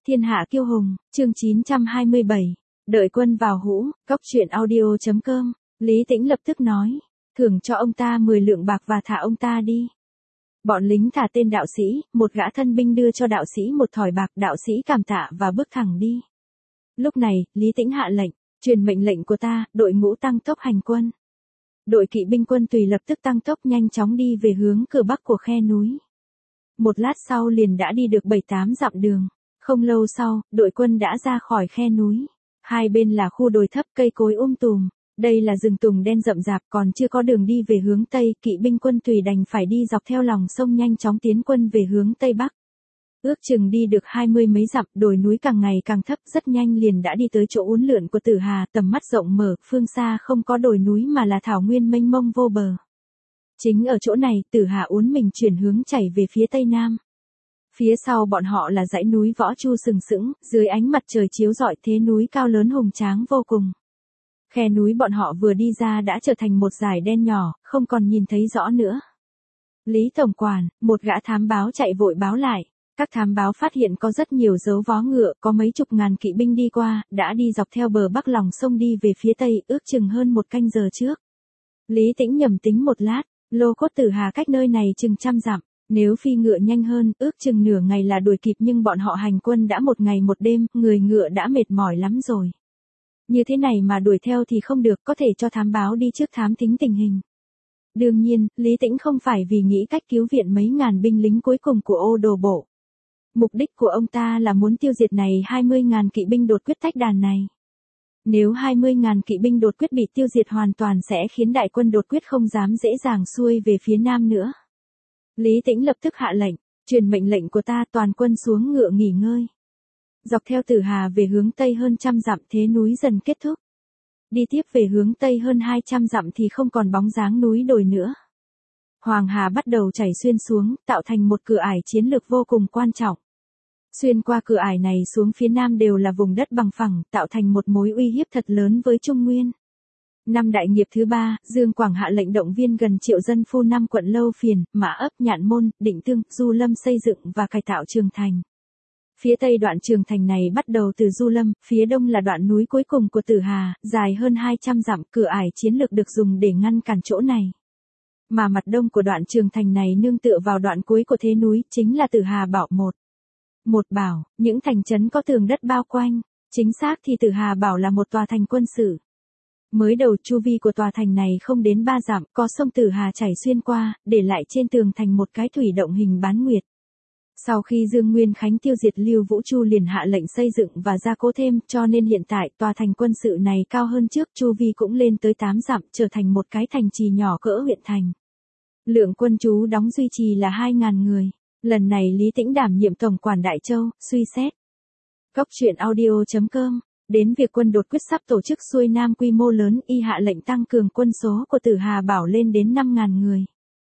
Thiên hạ kiêu hùng, chương 927. Đợi quân vào hũ, cốc truyện audio.com. Lý Tĩnh lập tức nói, thưởng cho ông ta 10 lượng bạc và thả ông ta đi. Bọn lính thả tên đạo sĩ, một gã thân binh đưa cho đạo sĩ một thỏi bạc, đạo sĩ cảm tạ và bước thẳng đi. Lúc này, Lý Tĩnh hạ lệnh, truyền mệnh lệnh của ta, đội ngũ tăng tốc hành quân. Đội kỵ binh quân tùy lập tức tăng tốc nhanh chóng đi về hướng cửa bắc của khe núi. Một lát sau liền đã đi được 7-8 dặm đường. Không lâu sau, đội quân đã ra khỏi khe núi. Hai bên là khu đồi thấp, cây cối tùm. Đây là rừng tùng đen rậm rạp, còn chưa có đường đi về hướng Tây, kỵ binh quân tùy đành phải đi dọc theo lòng sông nhanh chóng tiến quân về hướng Tây Bắc. Ước chừng đi được 20 mấy dặm, đồi núi càng ngày càng thấp, rất nhanh liền đã đi tới chỗ uốn lượn của Tử Hà, tầm mắt rộng mở, phương xa không có đồi núi mà là thảo nguyên mênh mông vô bờ. Chính ở chỗ này, Tử Hà uốn mình chuyển hướng chảy về phía Tây Nam. Phía sau bọn họ là dãy núi Võ Chu sừng sững, dưới ánh mặt trời chiếu rọi, thế núi cao lớn hùng tráng vô cùng. Khe núi bọn họ vừa đi ra đã trở thành một dải đen nhỏ, không còn nhìn thấy rõ nữa. Lý tổng quản, một gã thám báo chạy vội báo lại. Các thám báo phát hiện có rất nhiều dấu vó ngựa, có mấy chục ngàn kỵ binh đi qua, đã đi dọc theo bờ bắc lòng sông đi về phía Tây, ước chừng hơn 1 canh giờ trước. Lý Tĩnh nhầm tính một lát, lô cốt Tử Hà cách nơi này chừng 100 dặm. Nếu phi ngựa nhanh hơn, ước chừng nửa ngày là đuổi kịp, nhưng bọn họ hành quân đã 1 ngày 1 đêm, người ngựa đã mệt mỏi lắm rồi. Như thế này mà đuổi theo thì không được, có thể cho thám báo đi trước thám thính tình hình. Đương nhiên, Lý Tĩnh không phải vì nghĩ cách cứu viện mấy ngàn binh lính cuối cùng của Ô Đồ Bộ. Mục đích của ông ta là muốn tiêu diệt này 20.000 kỵ binh đột quyết tách đàn này. Nếu 20.000 kỵ binh đột quyết bị tiêu diệt hoàn toàn sẽ khiến đại quân đột quyết không dám dễ dàng xuôi về phía Nam nữa. Lý Tĩnh lập tức hạ lệnh, truyền mệnh lệnh của ta, toàn quân xuống ngựa nghỉ ngơi. Dọc theo Tử Hà về hướng Tây hơn 100 dặm, thế núi dần kết thúc. Đi tiếp về hướng Tây hơn 200 dặm thì không còn bóng dáng núi đồi nữa. Hoàng Hà bắt đầu chảy xuyên xuống, tạo thành một cửa ải chiến lược vô cùng quan trọng. Xuyên qua cửa ải này xuống phía Nam đều là vùng đất bằng phẳng, tạo thành một mối uy hiếp thật lớn với Trung Nguyên. Năm đại nghiệp thứ 3, Dương Quảng hạ lệnh động viên gần 1 triệu dân phu 5 quận Lâu Phiền, Mã Ấp, Nhạn Môn, Định Tương, Du Lâm xây dựng và cải tạo Trường Thành. Phía Tây đoạn Trường Thành này bắt đầu từ Du Lâm, phía Đông là đoạn núi cuối cùng của Tử Hà, dài hơn 200 dặm, cửa ải chiến lược được dùng để ngăn cản chỗ này. Mà mặt đông của đoạn Trường Thành này nương tựa vào đoạn cuối của thế núi, chính là Tử Hà Bảo một Bảo, những thành trấn có tường đất bao quanh, chính xác thì Tử Hà Bảo là một tòa thành quân sự. Mới đầu chu vi của tòa thành này không đến 3 dặm, có sông Tử Hà chảy xuyên qua, để lại trên tường thành một cái thủy động hình bán nguyệt. Sau khi Dương Nguyên Khánh tiêu diệt Lưu Vũ Chu liền hạ lệnh xây dựng và gia cố thêm, cho nên hiện tại tòa thành quân sự này cao hơn trước, chu vi cũng lên tới 8 dặm, trở thành một cái thành trì nhỏ cỡ huyện thành. Lượng quân trú đóng duy trì là 2.000 người. Lần này Lý Tĩnh đảm nhiệm tổng quản Đại Châu, suy xét. Cốc truyện audio.com. Đến việc quân đột quyết sắp tổ chức xuôi Nam quy mô lớn, y hạ lệnh tăng cường quân số của Tử Hà Bảo lên đến 5.000 người.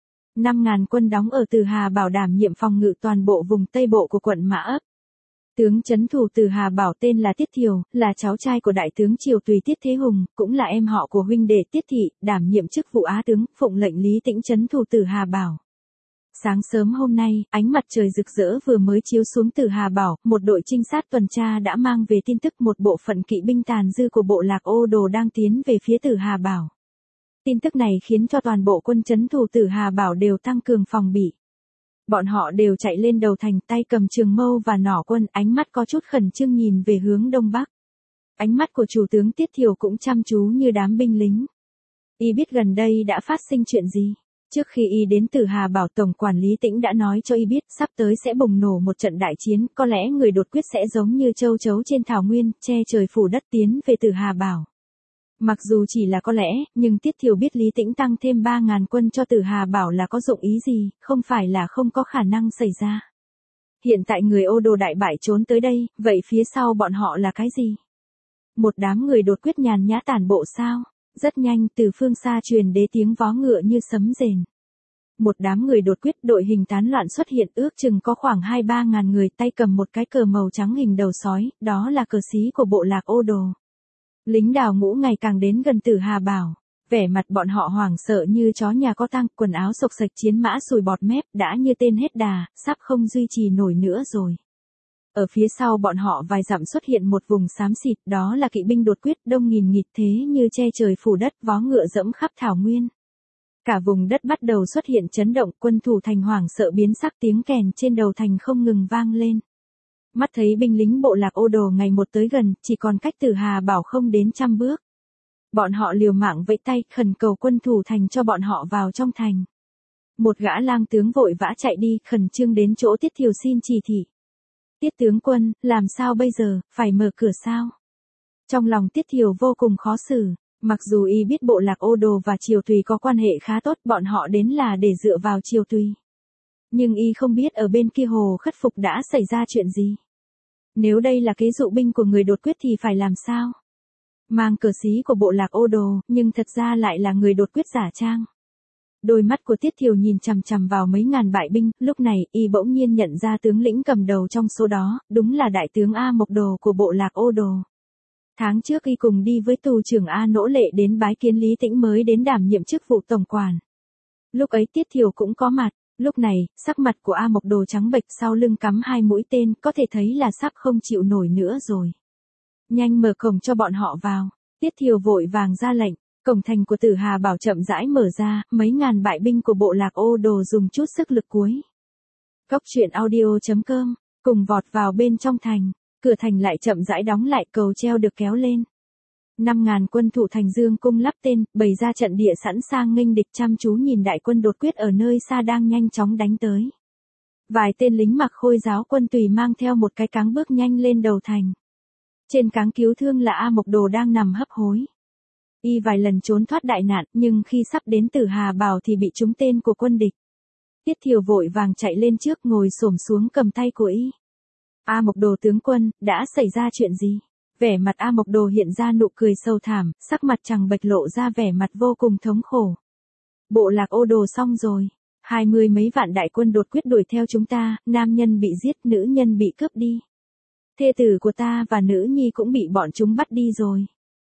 5.000 quân đóng ở Tử Hà Bảo đảm nhiệm phòng ngự toàn bộ vùng Tây Bộ của quận Mã Ấp. Tướng trấn thủ Tử Hà Bảo tên là Tiết Thiều, là cháu trai của đại tướng Triều Tùy Tiết Thế Hùng, cũng là em họ của huynh đệ Tiết Thị, đảm nhiệm chức vụ á tướng, phụng lệnh Lý Tĩnh trấn thủ Tử Hà Bảo. Sáng sớm hôm nay, ánh mặt trời rực rỡ vừa mới chiếu xuống Tử Hà Bảo, một đội trinh sát tuần tra đã mang về tin tức một bộ phận kỵ binh tàn dư của bộ lạc Ô Đồ đang tiến về phía Tử Hà Bảo. Tin tức này khiến cho toàn bộ quân trấn thủ Tử Hà Bảo đều tăng cường phòng bị. Bọn họ đều chạy lên đầu thành, tay cầm trường mâu và nỏ quân, ánh mắt có chút khẩn trương nhìn về hướng đông bắc. Ánh mắt của chủ tướng Tiết Thiều cũng chăm chú như đám binh lính. Y biết gần đây đã phát sinh chuyện gì. Trước khi y đến Tử Hà Bảo, tổng quản Lý Tĩnh đã nói cho y biết sắp tới sẽ bùng nổ một trận đại chiến, có lẽ người đột quyết sẽ giống như châu chấu trên thảo nguyên, che trời phủ đất tiến về Tử Hà Bảo. Mặc dù chỉ là có lẽ, nhưng Tiết Thiều biết Lý Tĩnh tăng thêm 3.000 quân cho Tử Hà Bảo là có dụng ý gì, không phải là không có khả năng xảy ra. Hiện tại người Ô Đồ đại bại trốn tới đây, vậy phía sau bọn họ là cái gì? Một đám người đột quyết nhàn nhã tản bộ sao? Rất nhanh, từ phương xa truyền đến tiếng vó ngựa như sấm rền. Một đám người đột quyết đội hình tán loạn xuất hiện, ước chừng có khoảng 2-3 ngàn người, tay cầm một cái cờ màu trắng hình đầu sói, đó là cờ xí của bộ lạc Ô Đồ. Lính đào ngũ ngày càng đến gần Tử Hà Bảo, vẻ mặt bọn họ hoảng sợ như chó nhà có tang, quần áo xộc xệch, chiến mã sùi bọt mép, đã như tên hết đà, sắp không duy trì nổi nữa rồi. Ở phía sau bọn họ vài dặm xuất hiện một vùng xám xịt, đó là kỵ binh đột quyết đông nghìn nghịt thế như che trời phủ đất, vó ngựa dẫm khắp thảo nguyên. Cả vùng đất bắt đầu xuất hiện chấn động, quân thủ thành hoảng sợ biến sắc, tiếng kèn trên đầu thành không ngừng vang lên. Mắt thấy binh lính bộ lạc Ô Đồ ngày một tới gần, chỉ còn cách Tử Hà Bảo không đến 100 bước. Bọn họ liều mạng vẫy tay, khẩn cầu quân thủ thành cho bọn họ vào trong thành. Một gã lang tướng vội vã chạy đi, khẩn trương đến chỗ Tiết Thiều xin chỉ thị. Tiết tướng quân, làm sao bây giờ, phải mở cửa sao? Trong lòng Tiết Thiều vô cùng khó xử, mặc dù y biết bộ lạc Ô Đồ và Triều Tùy có quan hệ khá tốt, bọn họ đến là để dựa vào Triều Tùy. Nhưng y không biết ở bên kia hồ khất phục đã xảy ra chuyện gì. Nếu đây là kế dụ binh của người đột quyết thì phải làm sao? Mang cờ xí của bộ lạc Ô Đồ, nhưng thật ra lại là người đột quyết giả trang. Đôi mắt của Tiết Thiều nhìn chằm chằm vào mấy ngàn bại binh, lúc này y bỗng nhiên nhận ra tướng lĩnh cầm đầu trong số đó, đúng là đại tướng A Mộc Đồ của bộ lạc Ô Đồ. Tháng trước y cùng đi với tù trưởng A Nỗ Lệ đến bái kiến Lý Tĩnh mới đến đảm nhiệm chức vụ tổng quản. Lúc ấy Tiết Thiều cũng có mặt, lúc này, sắc mặt của A Mộc Đồ trắng bệch, sau lưng cắm 2 mũi tên, có thể thấy là sắp không chịu nổi nữa rồi. Nhanh mở cổng cho bọn họ vào, Tiết Thiều vội vàng ra lệnh. Cổng thành của Tử Hà Bảo chậm rãi mở ra, mấy ngàn bại binh của bộ lạc Ô Đồ dùng chút sức lực cuối. Cốc truyện audio.com, cùng vọt vào bên trong thành, cửa thành lại chậm rãi đóng lại, cầu treo được kéo lên. 5.000 quân thủ thành dương cung lắp tên, bày ra trận địa sẵn sàng nghênh địch, chăm chú nhìn đại quân đột quyết ở nơi xa đang nhanh chóng đánh tới. Vài tên lính mặc khôi giáo quân tùy mang theo một cái cáng bước nhanh lên đầu thành. Trên cáng cứu thương là A Mộc Đồ đang nằm hấp hối. Y vài lần trốn thoát đại nạn, nhưng khi sắp đến Tử Hà Bảo thì bị trúng tên của quân địch. Tiết Thiều vội vàng chạy lên trước, ngồi xổm xuống cầm tay của y. A Mộc Đồ tướng quân, đã xảy ra chuyện gì? Vẻ mặt A Mộc Đồ hiện ra nụ cười sâu thẳm, sắc mặt trắng bệch lộ ra vẻ mặt vô cùng thống khổ. Bộ lạc Ô Đồ xong rồi. 20 mấy vạn đại quân đột quyết đuổi theo chúng ta, nam nhân bị giết, nữ nhân bị cướp đi. Thê tử của ta và nữ nhi cũng bị bọn chúng bắt đi rồi.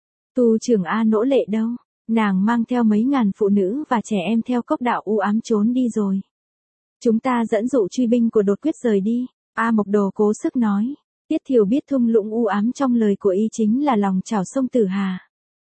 Tù trưởng A Nỗ Lệ đâu? Nàng mang theo mấy ngàn phụ nữ và trẻ em theo cốc đạo u ám trốn đi rồi. Chúng ta dẫn dụ truy binh của đột quyết rời đi. A Mộc Đồ cố sức nói. Tiết Thiều biết thung lũng u ám trong lời của y chính là lòng chảo sông Tử Hà.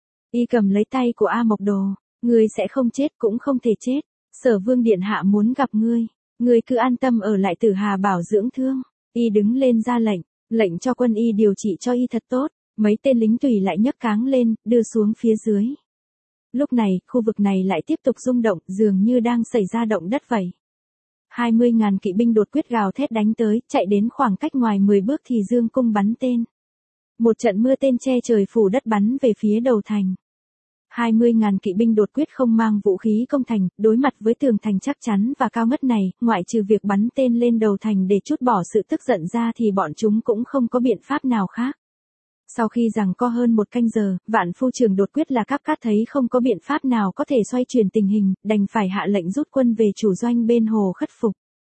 Y cầm lấy tay của A Mộc Đồ. Ngươi sẽ không chết, cũng không thể chết. Sở Vương điện hạ muốn gặp ngươi. Ngươi cứ an tâm ở lại Tử Hà Bảo dưỡng thương. Y đứng lên ra lệnh cho quân y điều trị cho y thật tốt. Mấy tên lính tùy lại nhấc cáng lên, đưa xuống phía dưới. Lúc này, khu vực này lại tiếp tục rung động, dường như đang xảy ra động đất vậy. 20.000 kỵ binh đột quyết gào thét đánh tới, chạy đến khoảng cách ngoài 10 bước thì dương cung bắn tên. Một trận mưa tên che trời phủ đất bắn về phía đầu thành. 20.000 kỵ binh đột quyết không mang vũ khí công thành, đối mặt với tường thành chắc chắn và cao ngất này, ngoại trừ việc bắn tên lên đầu thành để trút bỏ sự tức giận ra thì bọn chúng cũng không có biện pháp nào khác. Sau khi giằng co hơn 1 canh giờ, vạn phu trưởng đột quyết là Cáp Cát thấy không có biện pháp nào có thể xoay chuyển tình hình, đành phải hạ lệnh rút quân về chủ doanh bên hồ khất phục.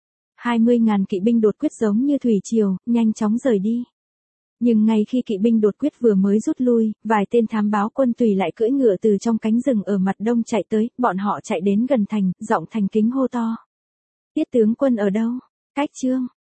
20.000 kỵ binh đột quyết giống như thủy triều, nhanh chóng rời đi. Nhưng ngay khi kỵ binh đột quyết vừa mới rút lui, vài tên thám báo quân tùy lại cưỡi ngựa từ trong cánh rừng ở mặt đông chạy tới, bọn họ chạy đến gần thành, giọng thành kính hô to. Tiết tướng quân ở đâu? Cách Trương,